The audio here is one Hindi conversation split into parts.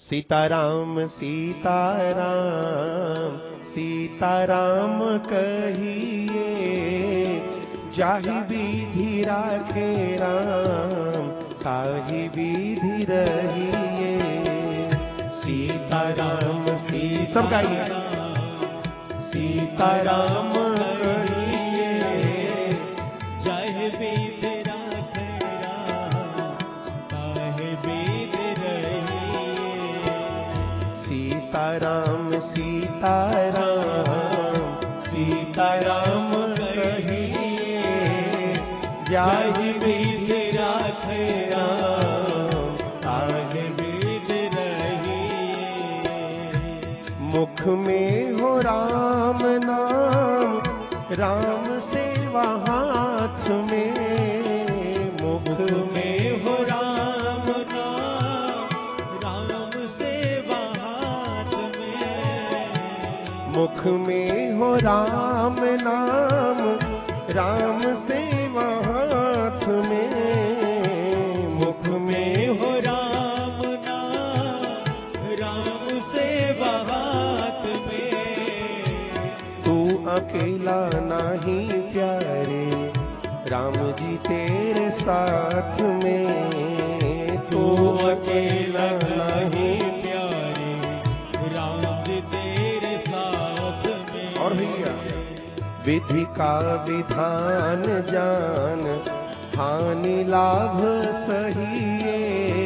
सीताराम सीताराम सीताराम कहिए, जाहि विधि राखे राम ताहि विधि रहिए। सीताराम सब गाइए। सीताराम कहिए, जाहि विधि राखे राम ताहि विधि रहिए। सीताराम सीताराम सीताराम कहिए, जाहि विधि राखे राम ताहि विधि रहिए। मुख में हो राम नाम, राम सेवा हाथ में। मुख में हो राम नाम, राम सेवा हाथ में। मुख में हो राम नाम, राम सेवा हाथ में। मुख में हो राम नाम, राम सेवा हाथ में। तू अकेला नहीं प्यारे, राम जी तेरे साथ में। तू अकेला नहीं प्यारे, राम जी तेरे साथ में। और भैया विधि का विधान जान, हानि लाभ सहिए।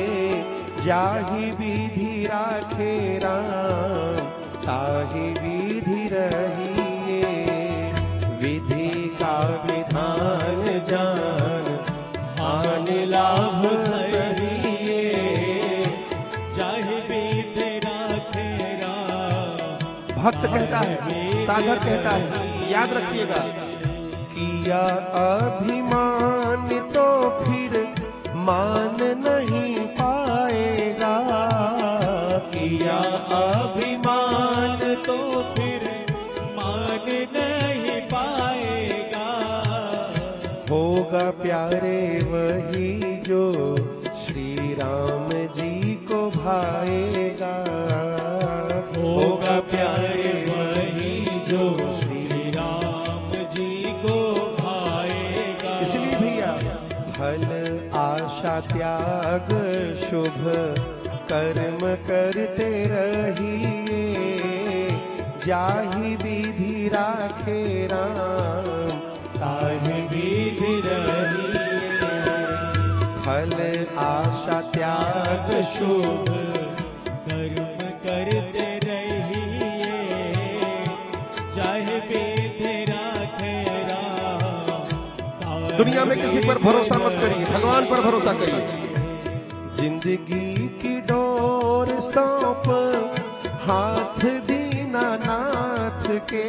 जाहि विधि राखे राम ताहि विधि रहिए। विधि का विधान जान, हानि लाभ सहिए। जाहि विधि राखे राम। भक्त कहता है, साधक कहता है, याद रखिएगा। किया अभिमान तो फिर मान नहीं पाएगा। किया अभिमान तो फिर मान नहीं पाएगा। होगा प्यारे वही जो श्री राम जी को भाएगा। होगा प्यारे वही जो श्री राम जी को भाएगा। इसलिए भैया फल आशा त्याग शुभ कर्म करते रहिए। जाहि विधि राखे राम ताहि विधि रहिए। फल आशा त्याग शुभ कर्म करते रहिए। चाहे विधि राखे राम। दुनिया में किसी पर भरोसा मत करिए, भगवान पर भरोसा करिए। जिंदगी की डोर सौंप हाथ दीनानाथ के।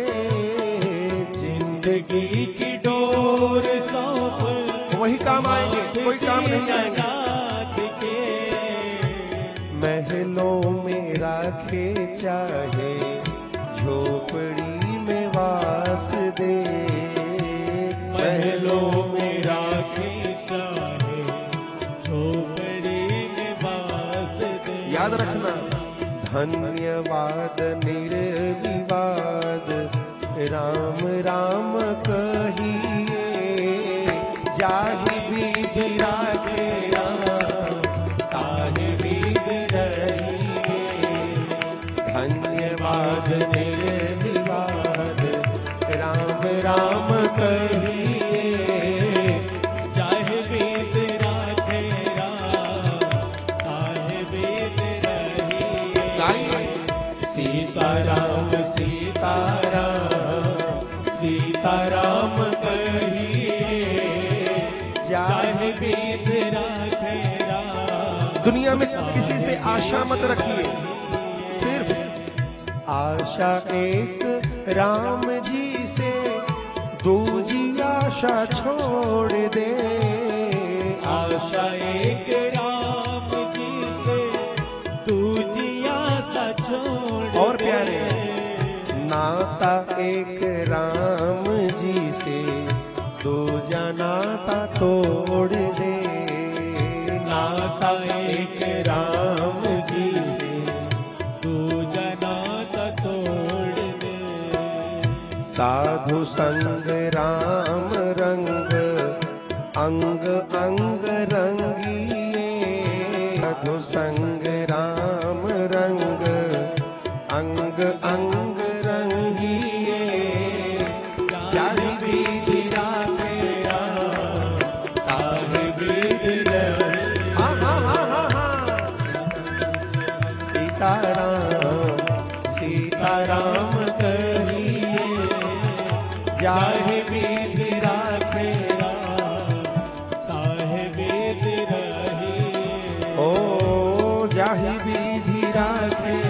जिंदगी की डोर सौंप वही काम आएंगे, कोई काम नहीं आएंगे। नाथ के। महलों में राखे चाहे झोपड़ी में वास दे। महलों में राखे चाहे झोपड़ी में वास दे। याद रखना, धन्यवाद निर्विवाद राम राम कहिए। जाहि विधि राखे राम ताहि विधि रहिए। धन्यवाद निर्विवाद राम राम कहिए। चाहे विधि राखे राम ताहि विधि रहिए। गाइए। सीताराम सीताराम सीताराम कहिए, चाहे विधि राखे राम। दुनिया में किसी से आशा मत रखिए, सिर्फ आशा एक राम जी से, दूजी आशा छोड़ दे। आशा एक राम जी से, दूजी आशा छोड़। और प्यारे, नाता एक राम जी से, दूजा नाता तोड़ दे। नाता एक राम जी से, साधु संग राम रंग अंग अंग रंगिए। साधु संग राम रंग अंग अंग रंगिए। जाहि विधि राखे राम, ताहि विधि रही। हाँ हाँ हाँ हाँ हाँ। सीताराम सीताराम कहिए। जाहि विधि राखे राम, ताहि विधि रही। ओ जाहि विधि राखे